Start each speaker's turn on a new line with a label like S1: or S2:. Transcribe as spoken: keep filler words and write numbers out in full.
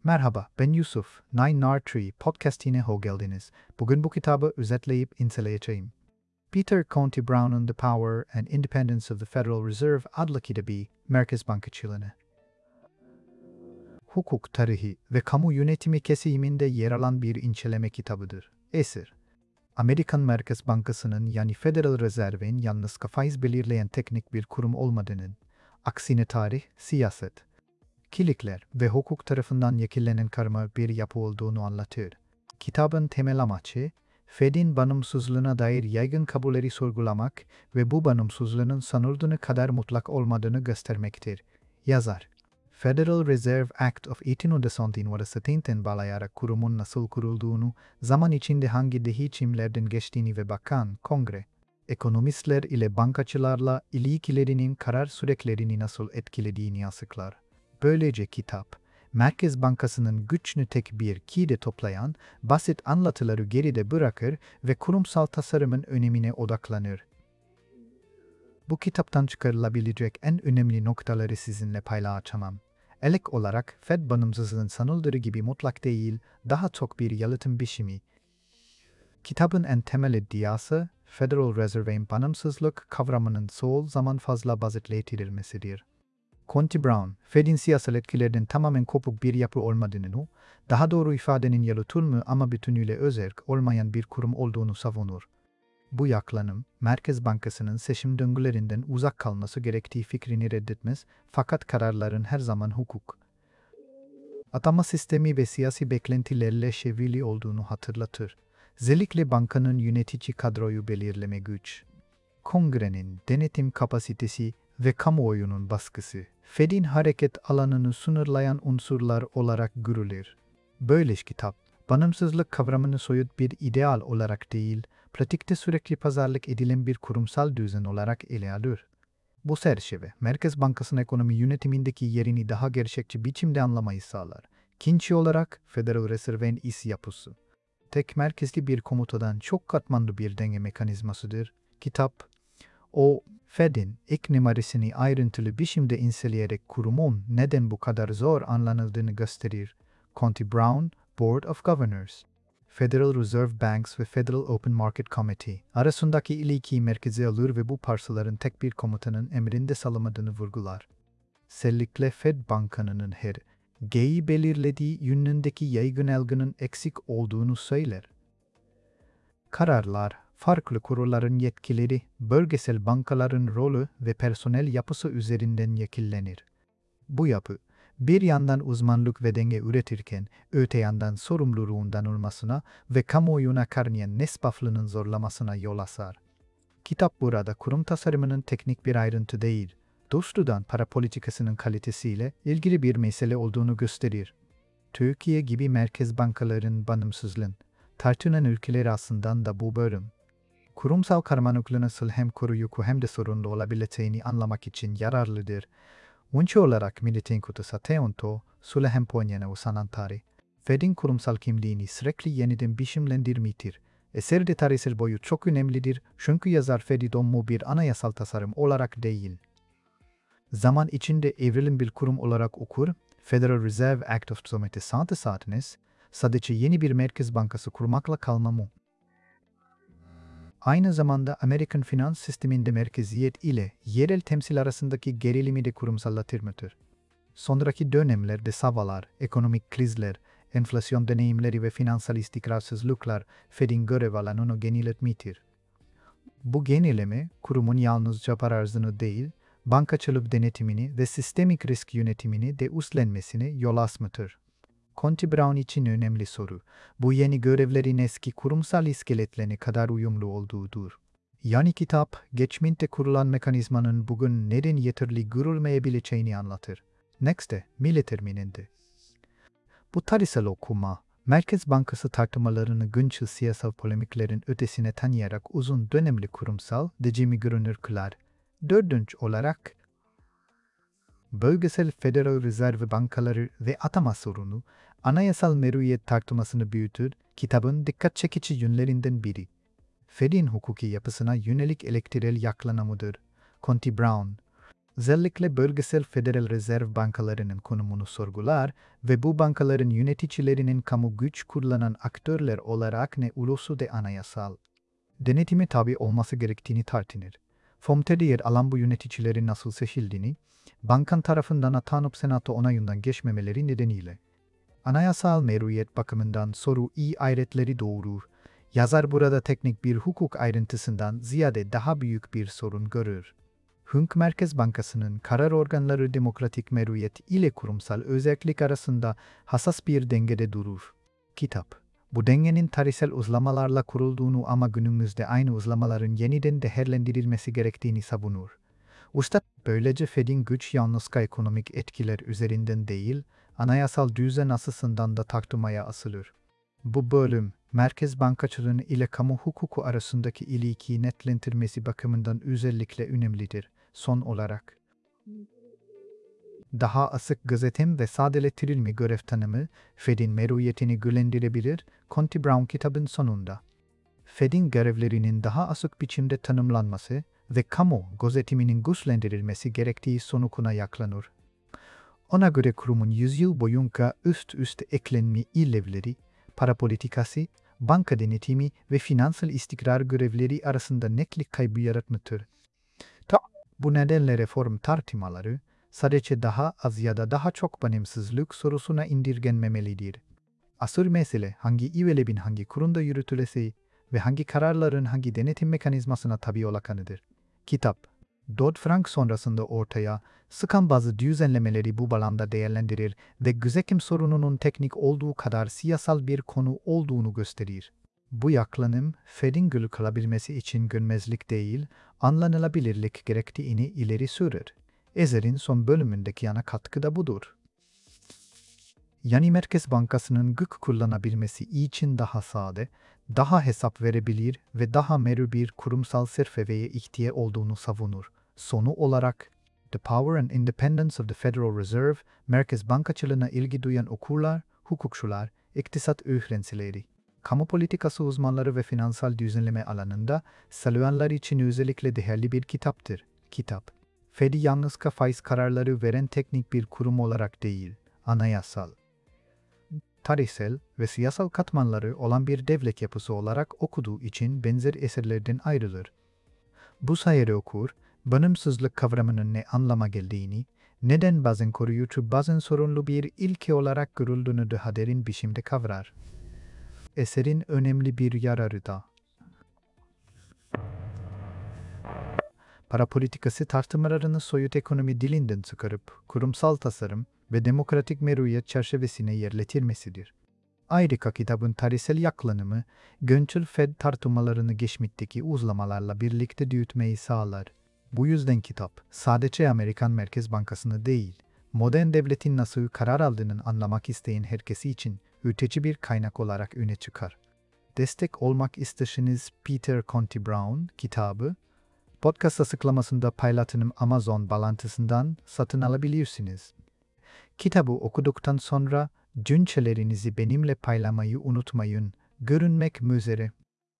S1: Merhaba, ben Yusuf. Nine R Tree podcastine hoş geldiniz. Bugün bu kitabı özetleyip inceleyeceğim. Peter Conti Brown'un The Power and Independence of the Federal Reserve adlı kitabı, Merkez Bankacılığını. Hukuk tarihi ve kamu yönetimi kesiminde yer alan bir inceleme kitabıdır. Eser, Amerikan Merkez Bankası'nın yani Federal Reserve'in yalnız faiz belirleyen teknik bir kurum olmadığının, aksine tarih, siyaset, kilikler ve hukuk tarafından yekillenen karma bir yapı olduğunu anlatır. Kitabın temel amacı, Fed'in bağımsızlığına dair yaygın kabulleri sorgulamak ve bu bağımsızlığın sanıldığını kadar mutlak olmadığını göstermektir. Yazar, Federal Reserve Act of bin sekiz yüz on vasıtayla bağlayarak kurumun nasıl kurulduğunu, zaman içinde hangi değişimlerden geçtiğini ve bakan, kongre, ekonomistler ile bankacılarla ilişkilerinin karar süreçlerini nasıl etkilediğini açıklar. Böylece kitap, Merkez Bankası'nın güçünü tek bir kide toplayan, basit anlatıları geride bırakır ve kurumsal tasarımın önemine odaklanır. Bu kitaptan çıkarılabilecek en önemli noktaları sizinle paylaşacağım. Elek olarak Fed bağımsızlığın sanıldığı gibi mutlak değil, daha çok bir yalıtım biçimi. Kitabın en temel iddiası, Federal Reserve'in bağımsızlık kavramının çoğu zaman fazla basitleştirilmesidir. Conti Brown, Fed'in siyasal etkilerden tamamen kopuk bir yapı olmadığını, daha doğru ifadenin yalıtılmış ama bütünüyle özel olmayan bir kurum olduğunu savunur. Bu yaklanım, Merkez Bankası'nın seçim döngülerinden uzak kalması gerektiği fikrini reddetmez, fakat kararların her zaman hukuk, atama sistemi ve siyasi beklentilerle çevrili olduğunu hatırlatır. Özellikle bankanın yönetici kadroyu belirleme güç, kongrenin denetim kapasitesi ve kamuoyunun baskısı, Fed'in hareket alanını sınırlayan unsurlar olarak görülür. Böylece kitap, bağımsızlık kavramını soyut bir ideal olarak değil, pratikte sürekli pazarlık edilen bir kurumsal düzen olarak ele alır. Bu çerçeve, Merkez Bankası'nın ekonomi yönetimindeki yerini daha gerçekçi biçimde anlamayı sağlar. İkinci olarak, Federal Reserve'in iş yapısı, tek merkezli bir komutadan çok katmanlı bir denge mekanizmasıdır. Kitap, o, Fed'in ilk numarasını ayrıntılı biçimde inceleyerek kurumun neden bu kadar zor anlanıldığını gösterir. Conti Brown, Board of Governors, Federal Reserve Banks ve Federal Open Market Committee arasındaki ilişkiyi merkeze alır ve bu parçaların tek bir komutanın emrinde salamadığını vurgular. Özellikle Fed Bankanı'nın her G'yi belirlediği yönündeki yaygın algının eksik olduğunu söyler. Kararlar, farklı kurulların yetkileri, bölgesel bankaların rolü ve personel yapısı üzerinden şekillenir. Bu yapı, bir yandan uzmanlık ve denge üretirken, öte yandan sorumluluğundan olmasına ve kamuoyuna karnıyan nesbaflının zorlamasına yol açar. Kitap burada kurum tasarımının teknik bir ayrıntı değil, doğrudan para politikasının kalitesiyle ilgili bir mesele olduğunu gösterir. Türkiye gibi merkez bankaların bağımsızlığın, tartışılan ülkeler aslında da bu bölüm, kurumsal karmaşıklığı nasıl hem koruyucu hem de sorunlu olabileceğini anlamak için yararlıdır. Unçu olarak milletin kutusu teonto, sule hem ponyene usanan tarih, Fed'in kurumsal kimliğini sürekli yeniden biçimlendirmiştir. Eserde tarihsel boyu çok önemlidir çünkü yazar Fed'i donmu bir anayasal tasarım olarak değil, zaman içinde evrilen bir kurum olarak okur. Federal Reserve Act of bin dokuz yüz altmış, sadece yeni bir merkez bankası kurmakla kalmamı. Aynı zamanda Amerikan finans sisteminde merkeziyet ile yerel temsil arasındaki gerilimi de kurumsallaştırmıştır. Sonraki dönemlerde savaşlar, ekonomik krizler, enflasyon deneyimleri ve finansal istikrarsızlıklar Fed'in görev alanını genişletmiştir. Bu geneleme, kurumun yalnızca para arzını değil, bankacılık denetimini ve sistemik risk yönetimini de üstlenmesine yol açmıştır. Conti Brown için önemli soru, bu yeni görevlerin eski kurumsal iskeletlerine kadar uyumlu olduğudur. Yani kitap, geçmişte kurulan mekanizmanın bugün neden yeterli görülmeyebileceğini anlatır. Next'te, milli termininde. Bu tarihsel okuma, Merkez Bankası tartışmalarını güncel siyasal polemiklerin ötesine tanıyarak uzun dönemli kurumsal decimi görünür kılar. Dördüncü olarak, bölgesel Federal Reserve bankaları ve atama sorunu, anayasal meruiyet tartışmasını büyütür, kitabın dikkat çekici yönlerinden biri. Fed'in hukuki yapısına yönelik elektorel yaklanımıdır. Conti Brown, Özellikle bölgesel Federal Rezerv bankalarının konumunu sorgular ve bu bankaların yöneticilerinin kamu güç kullanan aktörler olarak ne ulusu de anayasal denetime tabi olması gerektiğini tartışır. F O M T'de yer alan bu yöneticilerin nasıl seçildiğini, bankan tarafından atanıp senato onayından geçmemeleri nedeniyle anayasal meruiyet bakımından soru iyi ayretleri doğurur. Yazar burada teknik bir hukuk ayrıntısından ziyade daha büyük bir sorun görür. Hünk Merkez Bankası'nın karar organları demokratik meruiyet ile kurumsal özellik arasında hassas bir dengede durur. Kitap, bu dengenin tarihsel uzlamalarla kurulduğunu ama günümüzde aynı uzlamaların yeniden değerlendirilmesi gerektiğini savunur. Üstad, böylece Fed'in güç yalnızca ekonomik etkiler üzerinden değil, anayasal düzen açısından da tartışmaya asılır. Bu bölüm, merkez bankacılığını ile kamu hukuku arasındaki ilişkiyi netlendirmesi bakımından özellikle önemlidir. Son olarak, daha açık gazetem ve sadeleştirilmiş görev tanımı, Fed'in meruiyetini güçlendirebilir, Conti Brown kitabın sonunda. Fed'in görevlerinin daha açık biçimde tanımlanması ve kamu gözetiminin güçlendirilmesi gerektiği sonucuna yaklanır. Ona göre kurumun yüzyıl boyunca üst üste eklenmiş ilevleri, para politikası, banka denetimi ve finansal istikrar görevleri arasında netlik kaybı yaratmıştır. Ta bu nedenle reform tartışmaları sadece daha az ya da daha çok bağımsızlık sorusuna indirgenmemelidir. Asıl mesele hangi üyelerin hangi kurumda yürütülesi ve hangi kararların hangi denetim mekanizmasına tabi olacağıdır. Kitap, Dodd-Frank sonrasında ortaya çıkan bazı düzenlemeleri bu bağlamda değerlendirir ve güzekim sorununun teknik olduğu kadar siyasal bir konu olduğunu gösterir. Bu yaklanım, Fed'in gül kalabilmesi için görmezlik değil, anlanılabilirlik gerektiğini ileri sürür. Eser'in son bölümündeki ana katkı da budur. Yani Merkez Bankası'nın güç kullanabilmesi için daha sade, daha hesap verebilir ve daha meru bir kurumsal serfeveye ihtiyaç olduğunu savunur. Sonu olarak, The Power and Independence of the Federal Reserve, merkez bankacılığına ilgi duyan okurlar, hukukçular, iktisat öğrencileri, kamu politikası uzmanları ve finansal düzenleme alanında saluanlar için özellikle değerli bir kitaptır. Kitap, Fed'i yalnızca faiz kararları veren teknik bir kurum olarak değil, anayasal, tarihsel ve siyasal katmanları olan bir devlet yapısı olarak okuduğu için benzer eserlerden ayrılır. Bu sayede okur, bağımsızlık kavramının ne anlama geldiğini, neden bazen koruyucu bazen sorunlu bir ilke olarak görüldüğünü daha derin biçimde kavrar. Eserin önemli bir yararı da. Para politikası tartışmalarını soyut ekonomi dilinden çıkarıp, kurumsal tasarım ve demokratik meruiyet çerçevesine yerleştirmesidir. Ayrıca kitabın tarihsel yaklanımı, güncel Fed tartışmalarını geçmişteki uzlamalarla birlikte büyütmeyi sağlar. Bu yüzden kitap, sadece Amerikan Merkez Bankası'nı değil, modern devletin nasıl karar aldığını anlamak isteyen herkesi için öteci bir kaynak olarak öne çıkar. Destek olmak isterseniz Peter Conti Brown kitabı, podcast açıklamasında paylaştığım Amazon bağlantısından satın alabilirsiniz. Kitabı okuduktan sonra düşüncelerinizi benimle paylaşmayı unutmayın. Görünmek üzere.